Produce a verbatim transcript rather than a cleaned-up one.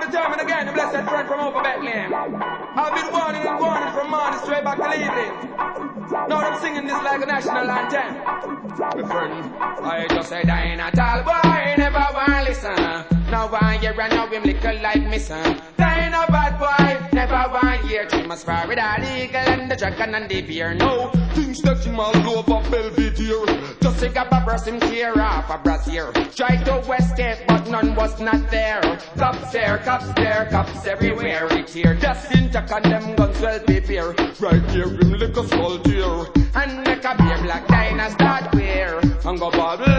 and time and again, the blessed friend from over Bethlehem. I've been warning and warning from morning straight back to evening. Now I'm singing this like a national anthem. My friend, I just said I ain't at all, boy, never want listen. Now one year and now him little like me son. I ain't a bad boy, never one year. She must far with the eagle and the dragon and the bear. No, things that him all over Belvedere. Just take up a brush him tear off a brassiere. Try to escape but none was not there. Cops there, cops there, cops everywhere. It's here, just in Jack and them guns well prepare. Right here him lick a skull tear. And make a beer black diner start wear. And go bubble